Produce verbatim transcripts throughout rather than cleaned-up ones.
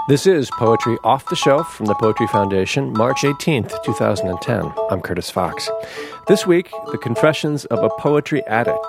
This is Poetry Off the Shelf from the Poetry Foundation, March eighteenth, twenty ten. I'm Curtis Fox. This week, The Confessions of a Poetry Addict.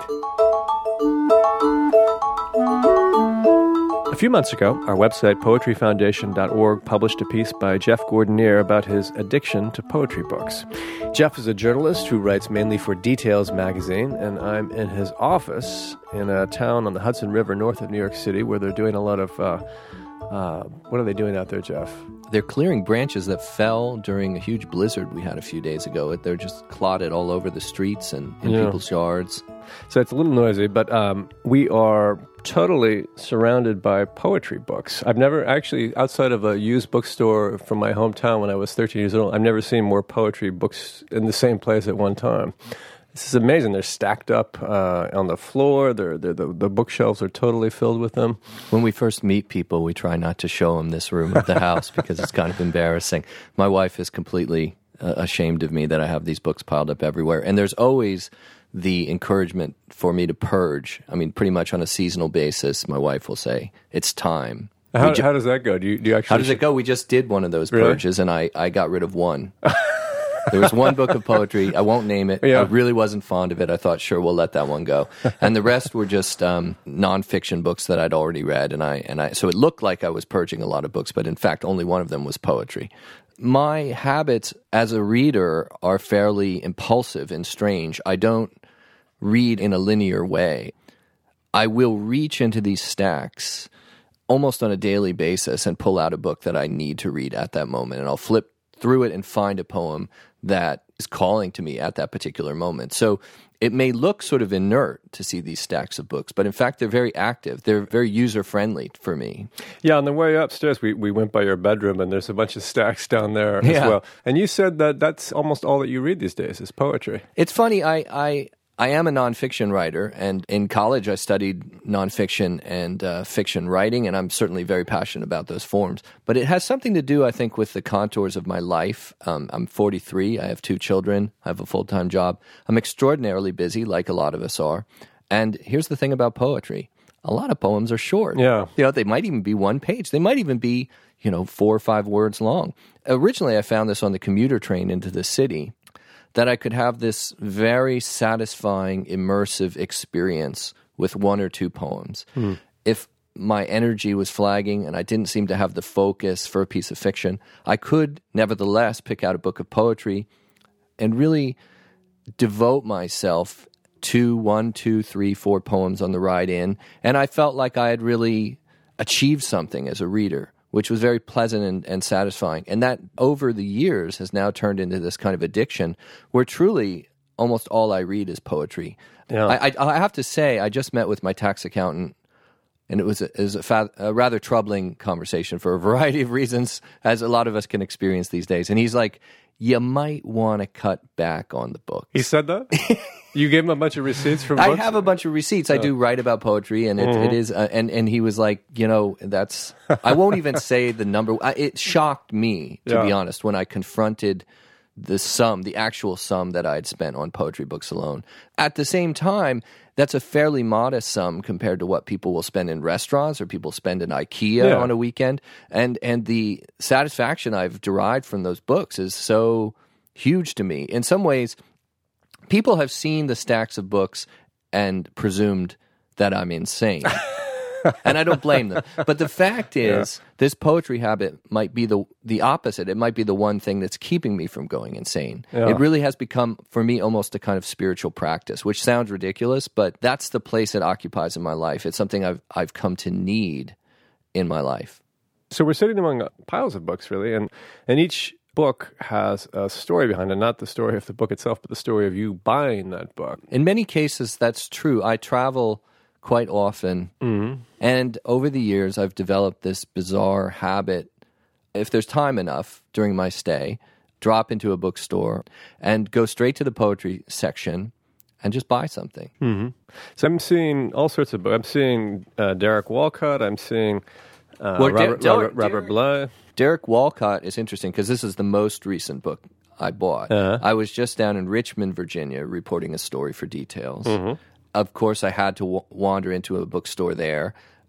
A few months ago, our website, poetry foundation dot org, published a piece by Jeff Gordonier about his addiction to poetry books. Jeff is a journalist who writes mainly for Details magazine, and I'm in his office in a town on the Hudson River north of New York City where they're doing a lot of... Uh, Uh, what are they doing out there, Jeff? They're clearing branches that fell during a huge blizzard we had a few days ago. They're just clotted all over the streets and in yeah. people's yards. So it's a little noisy, but um, we are totally surrounded by poetry books. I've never actually, outside of a used bookstore from my hometown when I was thirteen years old, I've never seen more poetry books in the same place at one time. This is amazing. They're stacked up uh, on the floor. They're, they're, the, the bookshelves are totally filled with them. When we first meet people, we try not to show them this room of the house because it's kind of embarrassing. My wife is completely uh, ashamed of me that I have these books piled up everywhere. And there's always the encouragement for me to purge. I mean, pretty much on a seasonal basis, my wife will say, it's time. How, ju- how does that go? Do you, do you actually? How does it go? We just did one of those really? purges, and I, I got rid of one. There was one book of poetry. I won't name it. Yeah. I really wasn't fond of it. I thought, sure, we'll let that one go. And the rest were just um, nonfiction books that I'd already read. And I and I so it looked like I was purging a lot of books, but in fact, only one of them was poetry. My habits as a reader are fairly impulsive and strange. I don't read in a linear way. I will reach into these stacks almost on a daily basis and pull out a book that I need to read at that moment. And I'll flip through it and find a poem that is calling to me at that particular moment. So it may look sort of inert to see these stacks of books, but in fact, they're very active. They're very user-friendly for me. Yeah, on the way upstairs, we, we went by your bedroom, and there's a bunch of stacks down there yeah. as well. And you said that that's almost all that you read these days is poetry. It's funny, I... I I am a nonfiction writer, and in college I studied nonfiction and uh, fiction writing, and I'm certainly very passionate about those forms. But it has something to do, I think, with the contours of my life. Um, I'm forty-three, I have two children, I have a full-time job. I'm extraordinarily busy, like a lot of us are. And here's the thing about poetry. A lot of poems are short. Yeah. You know, they might even be one page. They might even be, you know, four or five words long. Originally, I found this on the commuter train into the city, that I could have this very satisfying, immersive experience with one or two poems. Hmm. If my energy was flagging and I didn't seem to have the focus for a piece of fiction, I could nevertheless pick out a book of poetry and really devote myself to one, two, three, four poems on the ride in. And I felt like I had really achieved something as a reader, which was very pleasant and, and satisfying. And that, over the years, has now turned into this kind of addiction where truly almost all I read is poetry. Yeah. I, I, I have to say, I just met with my tax accountant, and it was, a, it was a, fa- a rather troubling conversation for a variety of reasons, as a lot of us can experience these days. And he's like, you might want to cut back on the book. He said that? You gave him a bunch of receipts from I books? have a bunch of receipts. I do write about poetry, and it, mm-hmm. it is. Uh, and and he was like, you know, that's. I won't even say the number. I, it shocked me, to yeah. be honest, when I confronted the sum, the actual sum that I had spent on poetry books alone. At the same time, that's a fairly modest sum compared to what people will spend in restaurants or people spend in IKEA yeah. on a weekend. And and the satisfaction I've derived from those books is so huge to me. In some ways, people have seen the stacks of books and presumed that I'm insane. And I don't blame them. But the fact is, yeah. this poetry habit might be the the opposite. It might be the one thing that's keeping me from going insane. Yeah. It really has become, for me, almost a kind of spiritual practice, which sounds ridiculous, but that's the place it occupies in my life. It's something I've I've come to need in my life. So we're sitting among piles of books, really, and, and each book has a story behind it, not the story of the book itself, but the story of you buying that book. In many cases, that's true. I travel quite often, mm-hmm. and over the years, I've developed this bizarre habit. If there's time enough during my stay, drop into a bookstore and go straight to the poetry section and just buy something. Mm-hmm. So I'm seeing all sorts of books. I'm seeing uh, Derek Walcott. I'm seeing uh, well, Robert, Der- Robert, Der- Robert Bly. Derek Walcott is interesting because this is the most recent book I bought. Uh-huh. I was just down in Richmond, Virginia, reporting a story for Details. Mm-hmm. Of course, I had to w- wander into a bookstore there.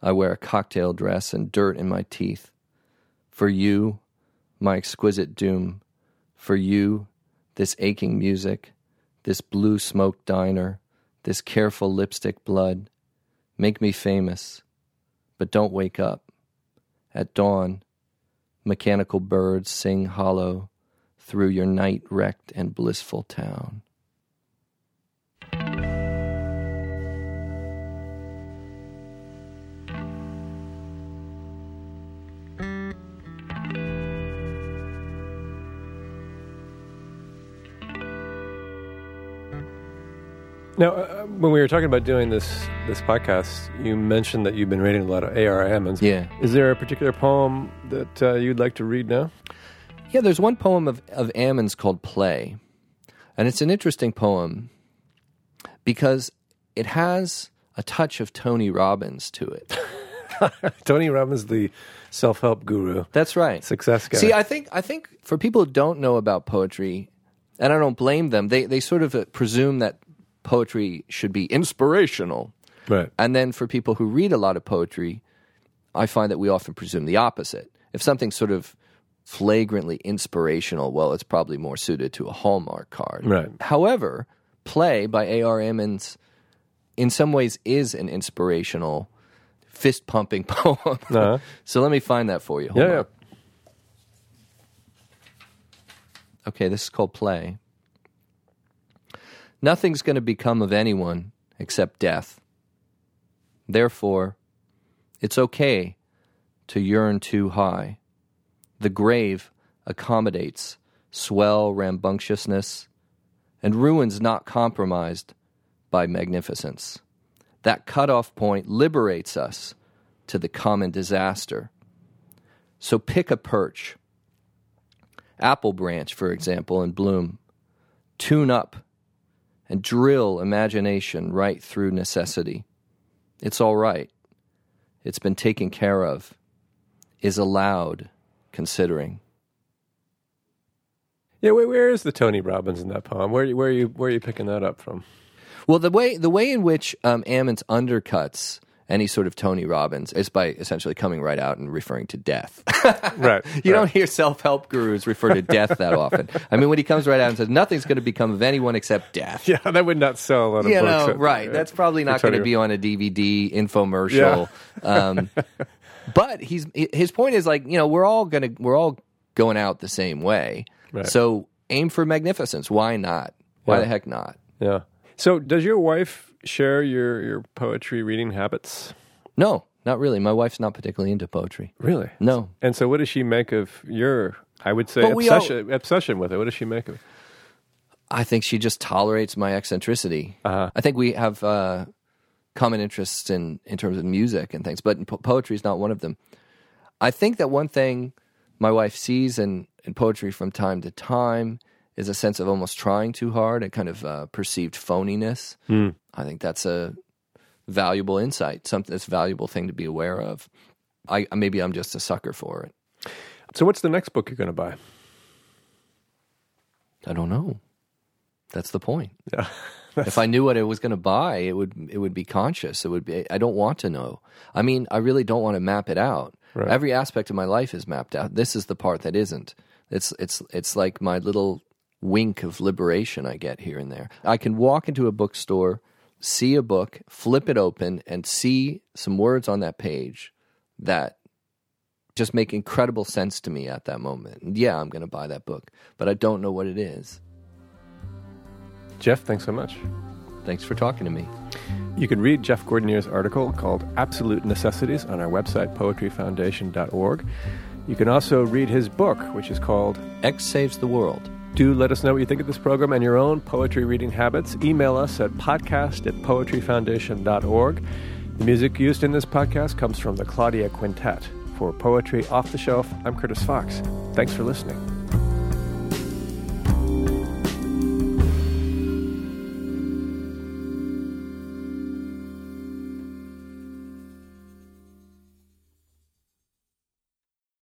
I wear a cocktail dress and dirt in my teeth. For you, my exquisite doom. For you, this aching music, this blue smoke diner, this careful lipstick blood. Make me famous, but don't wake up. At dawn, mechanical birds sing hollow through your night-wrecked and blissful town. Now, uh, when we were talking about doing this this podcast, you mentioned that you've been reading a lot of A R Emmons. Yeah. Is there a particular poem that uh, you'd like to read now? Yeah, there's one poem of, of Ammon's called Play. And it's an interesting poem because it has a touch of Tony Robbins to it. Tony Robbins, the self-help guru. That's right. Success guy. See, I think I think for people who don't know about poetry, and I don't blame them, they, they sort of uh, presume that poetry should be inspirational. Right. And then for people who read a lot of poetry, I find that we often presume the opposite. If something's sort of flagrantly inspirational, well, it's probably more suited to a Hallmark card. Right. However, Play by A R Emmons in some ways is an inspirational, fist-pumping poem. Uh-huh. So let me find that for you. Hold Yeah, on. yeah. Okay, this is called Play. Nothing's going to become of anyone except death. Therefore, it's okay to yearn too high. The grave accommodates swell rambunctiousness and ruins not compromised by magnificence. That cutoff point liberates us to the common disaster. So pick a perch. Apple branch, for example, in bloom. Tune up and drill imagination right through necessity. It's all right. It's been taken care of. Is allowed, considering. Yeah, where, where is the Tony Robbins in that poem? Where, where, are you, where are you picking that up from? Well, the way the way in which um, Ammons undercuts any sort of Tony Robbins is by essentially coming right out and referring to death. Right. You right. don't hear self-help gurus refer to death that often. I mean, when he comes right out and says, nothing's going to become of anyone except death. Yeah, that would not sell a lot of You books. know, at- right. at- That's probably not for going to Tony- be on a D V D infomercial. Um, but he's his point is like, you know, we're all going to we're all going out the same way. Right. So aim for magnificence. Why not? Why Yeah. the heck not? Yeah. So does your wife share your, your poetry reading habits? No, not really. My wife's not particularly into poetry. Really? No. And so what does she make of your, I would say, But we all- obsession, obsession with it? What does she make of it? I think she just tolerates my eccentricity. Uh-huh. I think we have uh, common interests in, in terms of music and things, but po- poetry is not one of them. I think that one thing my wife sees in, in poetry from time to time is a sense of almost trying too hard, a kind of uh, perceived phoniness. Mm. I think that's a valuable insight, something that's a valuable thing to be aware of. I maybe I'm just a sucker for it. So what's the next book you're going to buy? I don't know. That's the point. Yeah. If I knew what I was going to buy, it would it would be conscious. It would be. I don't want to know. I mean, I really don't want to map it out. Right. Every aspect of my life is mapped out. This is the part that isn't. It's it's it's like my little wink of liberation I get here and there. I can walk into a bookstore, see a book, flip it open, and see some words on that page that just make incredible sense to me at that moment. And yeah, I'm going to buy that book, but I don't know what it is. Jeff, thanks so much. Thanks for talking to me. You can read Jeff Gordonier's article called Absolute Necessities on our website, poetry foundation dot org. You can also read his book, which is called X Saves the World. Do let us know what you think of this program and your own poetry reading habits. Email us at podcast at poetry foundation dot org. The music used in this podcast comes from the Claudia Quintet. For Poetry Off the Shelf, I'm Curtis Fox. Thanks for listening.